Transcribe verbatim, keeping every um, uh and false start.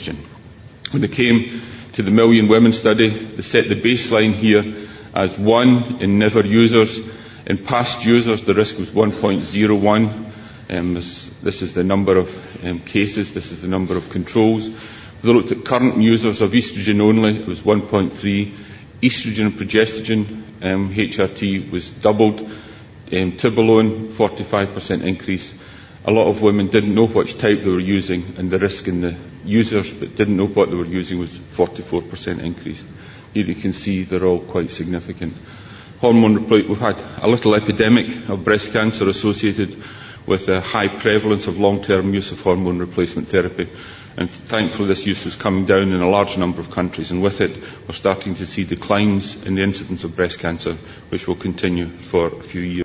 question. When they came to the Million Women study, they set the baseline here as one in never users. In past users, the risk was one point zero one. Um, this, this is the number of um, cases, this is the number of controls. They looked at current users of oestrogen only, it was one point three. Oestrogen and progestogen, um, H R T, was doubled. Um, Tibolone, forty-five percent increase. A lot of women didn't know which type they were using, and the risk in the users but didn't know what they were using was forty-four percent increased. Here you can see they're all quite significant. Hormone replacement, we've had a little epidemic of breast cancer associated with a high prevalence of long-term use of hormone replacement therapy. And thankfully this use is coming down in a large number of countries, and with it we're starting to see declines in the incidence of breast cancer, which will continue for a few years.